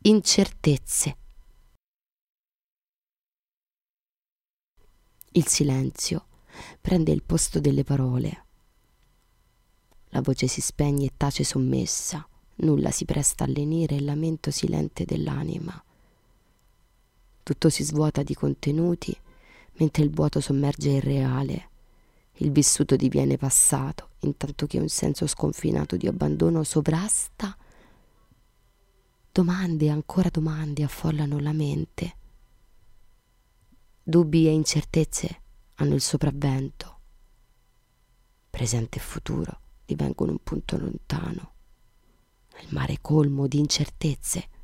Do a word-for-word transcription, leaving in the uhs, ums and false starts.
incertezze. Il silenzio prende il posto delle parole. La voce si spegne e tace sommessa, nulla si presta a lenire il lamento silente dell'anima. Tutto si svuota di contenuti, mentre il vuoto sommerge il reale. Il vissuto diviene passato, intanto che un senso sconfinato di abbandono sovrasta. Domande e ancora domande affollano la mente. Dubbi e incertezze hanno il sopravvento. Presente e futuro divengono un punto lontano. Il mare colmo di incertezze